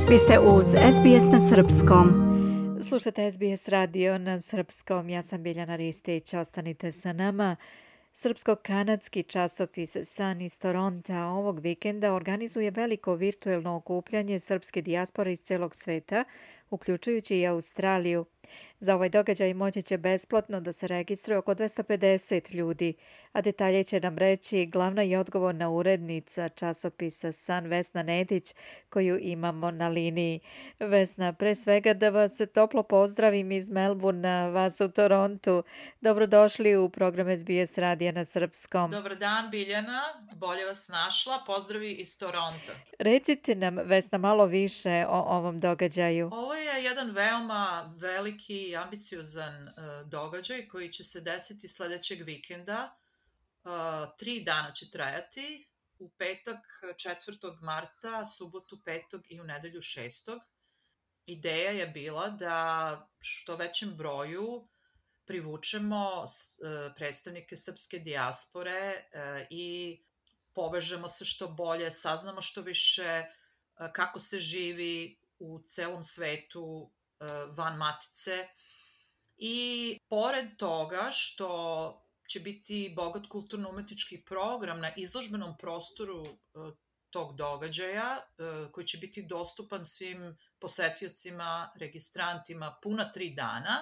Vi ste uz SBS na Srpskom. Slušate SBS radio na Srpskom. Ja sam Biljana Ristić. Ostanite sa nama. Srpsko-kanadski časopis Sun iz Toronta ovog vikenda organizuje veliko virtuelno okupljanje srpske dijaspore iz celog sveta, uključujući i Australiju. Za ovaj događaj moći će besplatno da se registruje oko 250 ljudi, a detalje će nam reći glavna i odgovorna urednica časopisa Sun Vesna Nedić, koju imamo na liniji. Vesna, pre svega da vas toplo pozdravim iz Melbourna, vas u Torontu. Dobrodošli u program SBS radija na Srpskom. Dobar dan Biljana, bolje vas našla, pozdravi iz Toronta. Recite nam, Vesna, malo više o ovom događaju. Ovo je jedan veoma veliki i ambiciozan događaj koji će se desiti sledećeg vikenda. 3 dana će trajati, u petak 4. marta, subotu 5. i u nedelju 6. Ideja je bila da što većem broju privučemo predstavnike srpske dijaspore i povežemo se što bolje, saznamo što više kako se živi u celom svetu van matice. I pored toga što će biti bogat kulturno-umetnički program na izložbenom prostoru tog događaja, koji će biti dostupan svim posetiocima, registrantima puna 3 dana,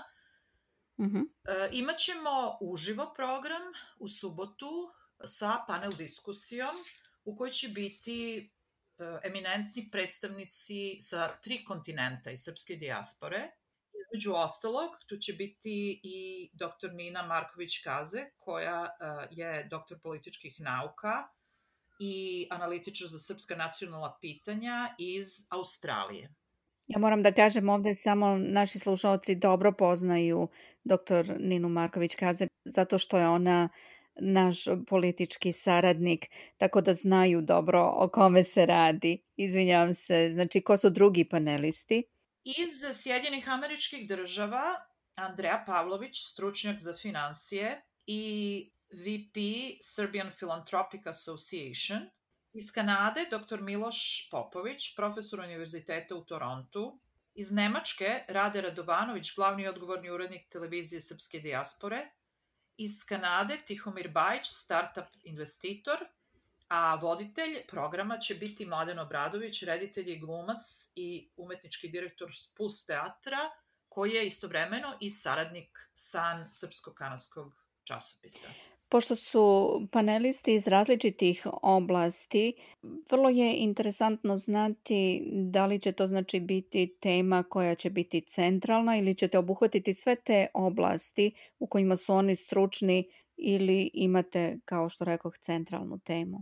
imaćemo uživo program u subotu sa panel diskusijom u kojoj će biti eminentni predstavnici sa 3 kontinenta i srpske dijaspore. Između ostalog, tu će biti i dr. Nina Marković-Kaze, koja je doktor političkih nauka i analitičar za srpska nacionalna pitanja iz Australije. Ja moram da kažem, ovde samo naši slušalci dobro poznaju dr. Ninu Marković-Kaze, zato što je ona naš politički saradnik, tako da znaju dobro o kome se radi. Izvinjavam se, znači ko su drugi panelisti? Iz Sjedinjenih Američkih Država Andreja Pavlović, stručnjak za finansije i VP Serbian Philanthropic Association. Iz Kanade dr. Miloš Popović, profesor Univerziteta u Torontu. Iz Nemačke Rade Radovanović, glavni i odgovorni urednik televizije srpske dijaspore. Iz Kanade Tihomir Bajić, startup investitor, a voditelj programa će biti Mladen Obradović, reditelj i glumac i umetnički direktor Puls teatra, koji je istovremeno i saradnik Sun srpsko-kanadskog časopisa. Pošto su panelisti iz različitih oblasti, vrlo je interesantno znati da li će to znači biti tema koja će biti centralna ili ćete obuhvatiti sve te oblasti u kojima su oni stručni ili imate, kao što rekoh, centralnu temu.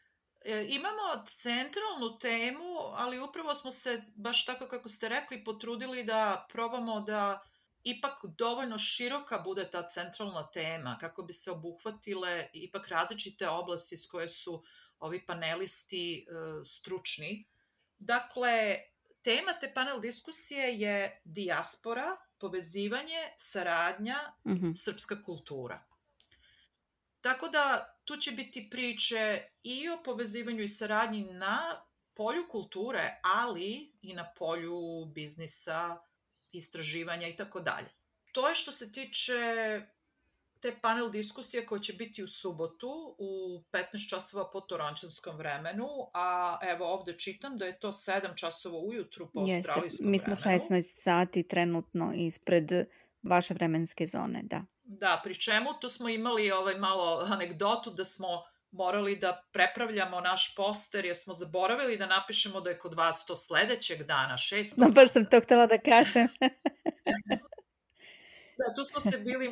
Imamo centralnu temu, ali upravo smo se, baš tako kako ste rekli, potrudili da probamo da ipak dovoljno široka bude ta centralna tema, kako bi se obuhvatile ipak različite oblasti s koje su ovi panelisti stručni. Dakle, tema te panel diskusije je dijaspora, povezivanje, saradnja, srpska kultura. Tako da tu će biti priče i o povezivanju i saradnji na polju kulture, ali i na polju biznisa, istraživanja i tako dalje. To je što se tiče te panel diskusije koja će biti u subotu u 15 časova po torončanskom vremenu, a evo ovde čitam da je to 7 časova ujutru po australijskom vremenu. Mi smo 16 sati trenutno ispred vaše vremenske zone, da. Da, pri čemu tu smo imali malo anegdotu da smo morali da prepravljamo naš poster jer smo zaboravili da napišemo da je kod vas to sledećeg dana, 6. No, baš sam to htela da kažem. Da, tu smo se bili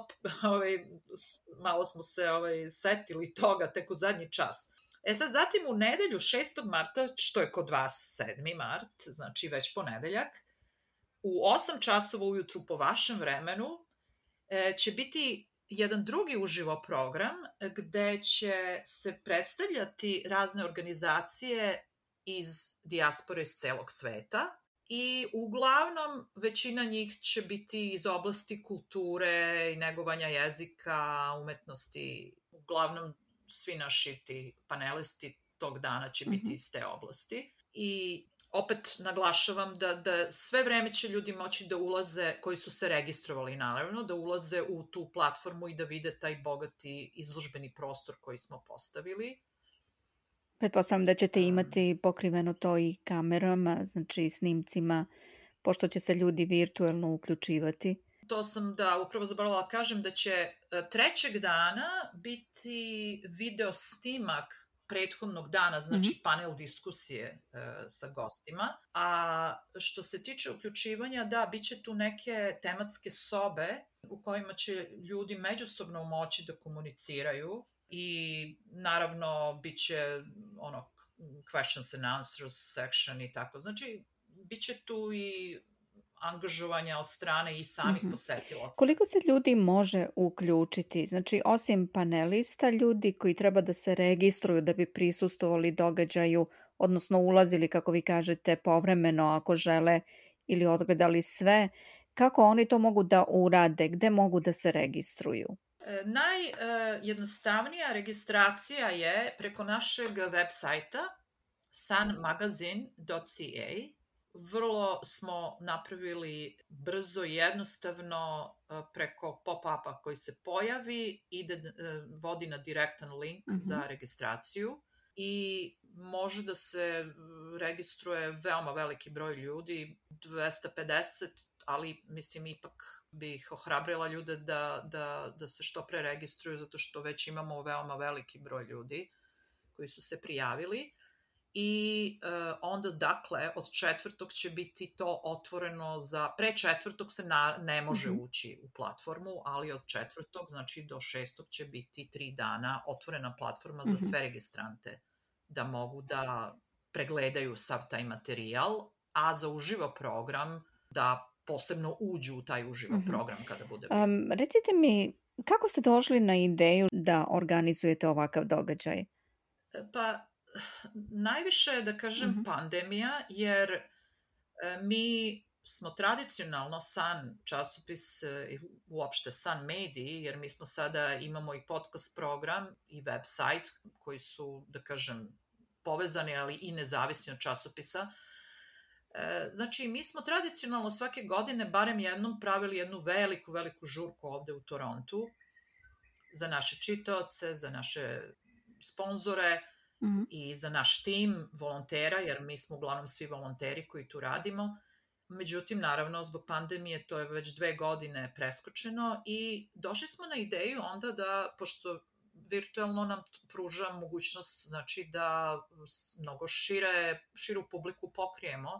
malo smo se setili toga tek u zadnji čas. Sad, zatim u nedelju 6. marta, što je kod vas 7. mart, znači već ponedeljak, u 8 časova ujutru po vašem vremenu će biti jedan drugi uživo program gde će se predstavljati razne organizacije iz dijaspore iz celog sveta i uglavnom većina njih će biti iz oblasti kulture i negovanja jezika, umetnosti. Uglavnom svi naši ti panelisti tog dana će biti iz te oblasti. I opet naglašavam da sve vreme će ljudi moći da ulaze, koji su se registrovali naravno, da ulaze u tu platformu i da vide taj bogati izložbeni prostor koji smo postavili. Pretpostavljam da ćete imati pokriveno to i kamerama, znači snimcima, pošto će se ljudi virtuelno uključivati. To sam, upravo zaboravila kažem da će trećeg dana biti video snimak prethodnog dana, znači panel diskusije sa gostima. A što se tiče uključivanja, bit će tu neke tematske sobe u kojima će ljudi međusobno moći da komuniciraju i naravno bit će questions and answers section i tako. Znači, bit će tu i angažovanja od strane i samih posetilaca. Koliko se ljudi može uključiti? Znači, osim panelista, ljudi koji treba da se registruju da bi prisustvovali događaju, odnosno ulazili, kako vi kažete, povremeno ako žele ili odgledali sve, kako oni to mogu da urade? Gde mogu da se registruju? Najjednostavnija registracija je preko našeg web sajta sunmagazine.ca. Vrlo smo napravili brzo i jednostavno preko pop-upa koji se pojavi, vodi na direktan link za registraciju i može da se registruje veoma veliki broj ljudi, 250, ali mislim ipak bih ohrabrila ljude da se što pre registruju zato što već imamo veoma veliki broj ljudi koji su se prijavili. I onda, dakle, od četvrtog će biti to otvoreno pre četvrtog se ne može ući u platformu, ali od četvrtog, znači do 6. će biti 3 dana otvorena platforma za sve registrante da mogu da pregledaju sav taj materijal, a za uživo program da posebno uđu u taj uživo program kada bude. Recite mi, kako ste došli na ideju da organizujete ovakav događaj? Pa, najviše je, da kažem, pandemija, jer mi smo tradicionalno Sun časopis i uopšte Sun mediji, jer mi smo sada imamo i podcast program i website koji su, da kažem, povezani, ali i nezavisni od časopisa. Znači, mi smo tradicionalno svake godine barem jednom pravili jednu veliku žurku ovde u Torontu za naše čitaoce, za naše sponzore i za naš tim volontera, jer mi smo uglavnom svi volonteri koji tu radimo. Međutim, naravno, zbog pandemije to je već 2 godine preskočeno i došli smo na ideju onda da, pošto virtualno nam pruža mogućnost, znači da mnogo širu publiku pokrijemo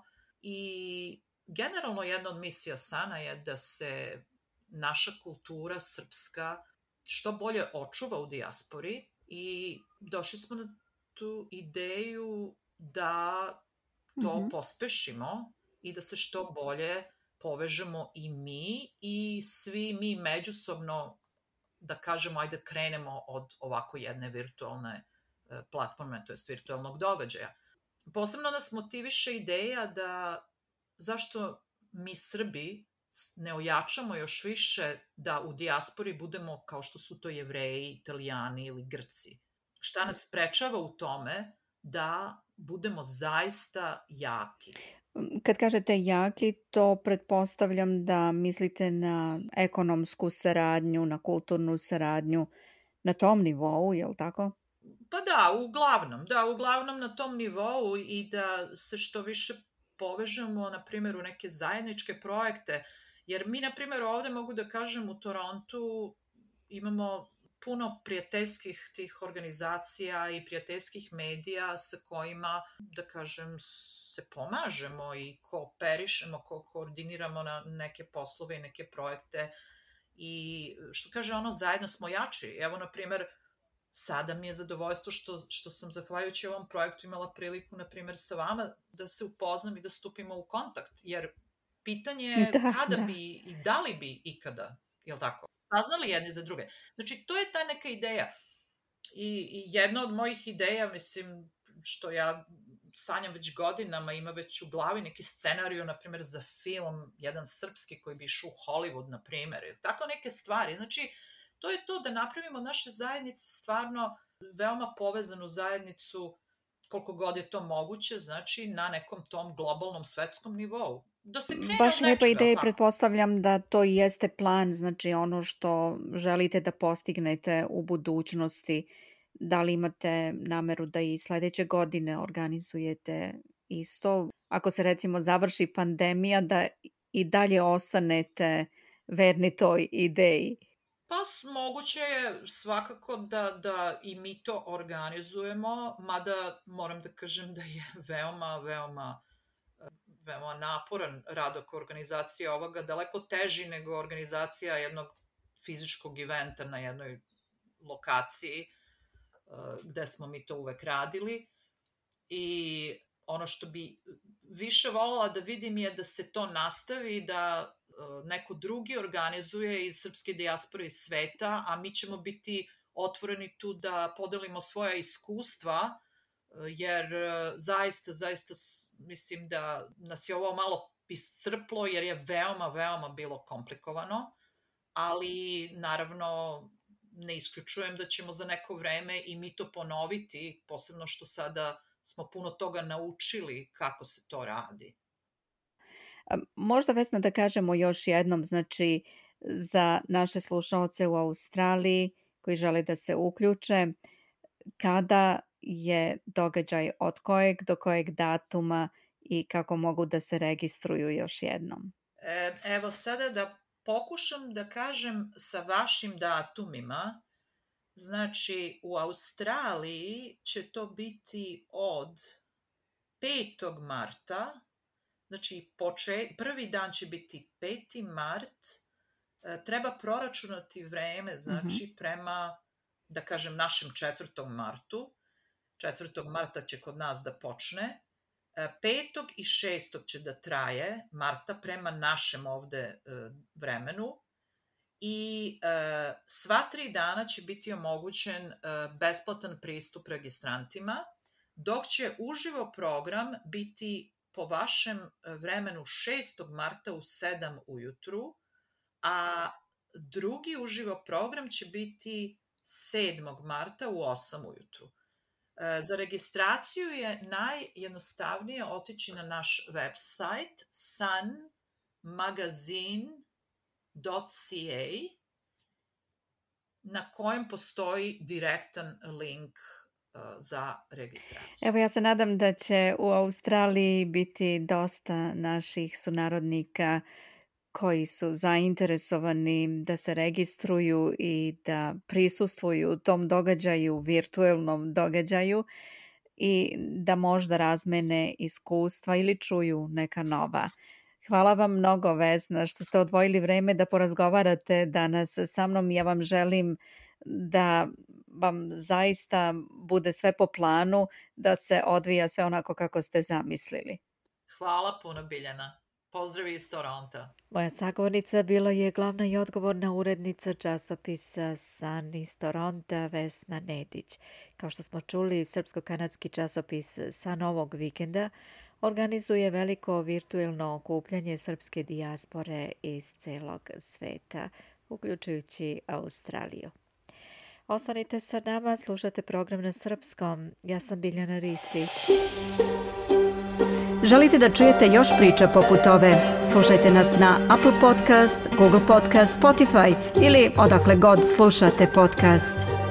i generalno jedna od misija Sana je da se naša kultura srpska što bolje očuva u dijaspori i došli smo na tu ideju da to pospešimo i da se što bolje povežemo i mi i svi mi međusobno, da kažemo, ajde krenemo od ovako jedne virtualne platforme, to jest virtualnog događaja. Posebno nas motiviše ideja da zašto mi Srbi ne ojačamo još više da u dijaspori budemo kao što su to Jevreji, Italijani ili Grci. Šta nas sprečava u tome da budemo zaista jaki? Kad kažete jaki, to pretpostavljam da mislite na ekonomsku saradnju, na kulturnu saradnju, na tom nivou, je li tako? Pa uglavnom na tom nivou i da se što više povežemo, na primjer, u neke zajedničke projekte, jer mi, na primjer, ovde mogu da kažem u Torontu imamo puno prijateljskih tih organizacija i prijateljskih medija sa kojima, da kažem, se pomažemo i kooperišemo, koordiniramo na neke poslove i neke projekte i što kaže zajedno smo jači. Evo, na primjer, sada mi je zadovoljstvo što sam zahvaljujući ovom projektu imala priliku, na primjer, sa vama da se upoznam i da stupimo u kontakt, jer pitanje je kada bi i da li bi ikada, jel tako, saznali jedni za druge. Znači, to je ta neka ideja. I jedna od mojih ideja, mislim, što ja sanjam već godinama, ima već u glavi neki scenariju, na primjer, za film, jedan srpski koji bi išao u Hollywood, na primjer, tako neke stvari. Znači, to je to da napravimo naše zajednice stvarno veoma povezanu zajednicu koliko god je to moguće, znači na nekom tom globalnom svetskom nivou. Da se krene Baš od lepa nečega. ideja, pretpostavljam da to i jeste plan, znači ono što želite da postignete u budućnosti. Da li imate nameru da i sledeće godine organizujete isto? Ako se recimo završi pandemija, da i dalje ostanete verni toj ideji. Pa moguće je svakako da i mi to organizujemo, mada moram da kažem da je veoma naporan rad oko organizacije ovoga, daleko teži nego organizacija jednog fizičkog eventa na jednoj lokaciji gde smo mi to uvek radili. I ono što bi više voljela da vidim je da se to nastavi, da neko drugi organizuje iz srpske dijaspore iz sveta, a mi ćemo biti otvoreni tu da podelimo svoja iskustva, jer zaista mislim da nas je ovo malo iscrplo, jer je veoma bilo komplikovano, ali naravno ne isključujem da ćemo za neko vreme i mi to ponoviti, posebno što sada smo puno toga naučili kako se to radi. Možda, Vesna, da kažemo još jednom, znači za naše slušaoce u Australiji koji žele da se uključe, kada je događaj, od kojeg do kojeg datuma i kako mogu da se registruju još jednom? Evo sada da pokušam da kažem sa vašim datumima. Znači u Australiji će to biti od 5. marta, znači prvi dan će biti 5. mart, treba proračunati vreme, znači prema, da kažem, našem 4. martu. 4. marta će kod nas da počne, 5. i 6. će da traje marta prema našem ovde vremenu i sva 3 dana će biti omogućen besplatan pristup registrantima, dok će uživo program biti po vašem vremenu 6. marta u 7 ujutru, a drugi uživo program će biti 7. marta u 8 ujutru. Za registraciju je najjednostavnije otići na naš website sunmagazine.ca na kojem postoji direktan link za registraciju. Evo, ja se nadam da će u Australiji biti dosta naših sunarodnika koji su zainteresovani da se registruju i da prisustvuju tom događaju, virtuelnom događaju, i da možda razmene iskustva ili čuju neka nova. Hvala vam mnogo, Vesna, što ste odvojili vreme da porazgovarate danas sa mnom. Ja vam želim da vam zaista bude sve po planu, da se odvija sve onako kako ste zamislili. Hvala puno, Biljana. Pozdrav iz Toronta. Moja sagovornica bila je glavna i odgovorna urednica časopisa Sun iz Toronta, Vesna Nedić. Kao što smo čuli, srpsko-kanadski časopis Sun ovog vikenda organizuje veliko virtuelno okupljanje srpske dijaspore iz celog sveta, uključujući Australiju. Ostanite sa nama, slušate program na srpskom. Ja sam Biljana Ristić. Želite da čujete još priča poput ove? Slušajte nas na Apple Podcast, Google Podcast, Spotify ili odakle god slušate podcast.